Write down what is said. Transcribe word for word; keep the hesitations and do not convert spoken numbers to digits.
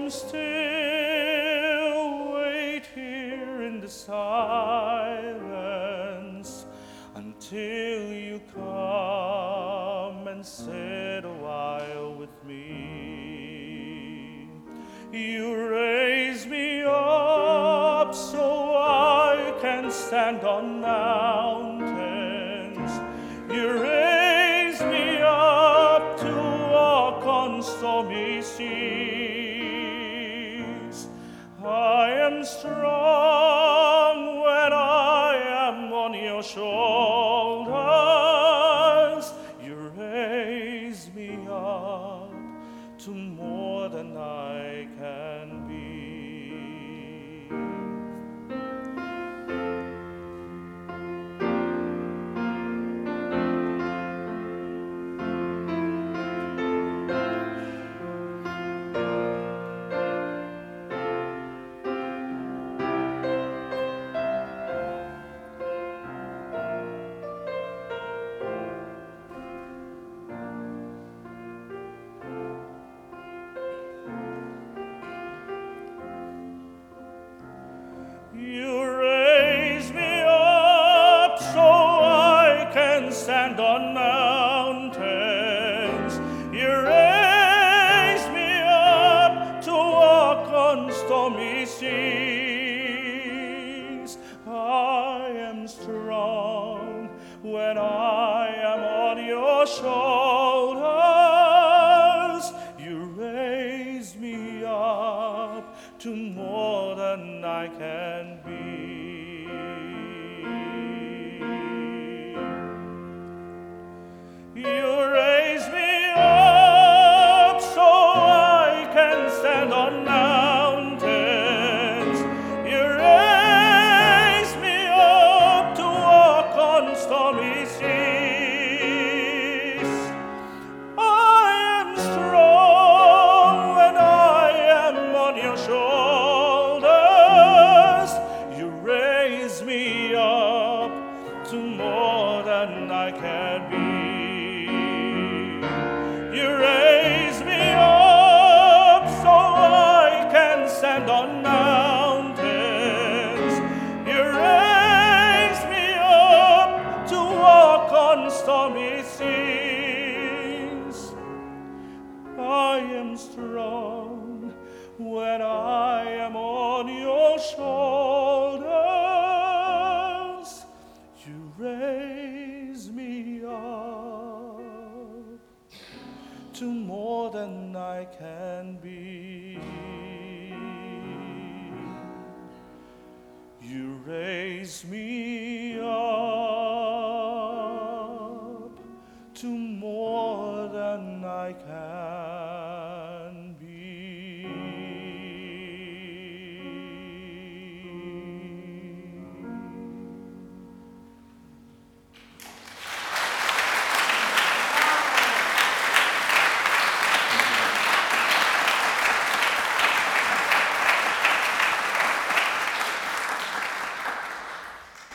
still wait here in the silence until you come and sit a while with me. You raise me up so I can stand on mountains. You raise me up to walk on stormy seas. I am strong when I am on your shoulders. You raise me up to more than I can be. You raise me up so I can stand on mountains. You raise me up to walk on stormy seas. I am strong when I am on your shoulders. You raise me up to more than I can be. You raise me up so I can stand on mountains. You raise me up to walk on stormy seas. I am strong when I am on your shoulders. You raise me up to more than I can be. You raise me up so I can stand on mountains. You raise me up to walk on stormy seas. I am strong when I am on your shoulders. You raise me up to more than I can be. You raise me up to more than I can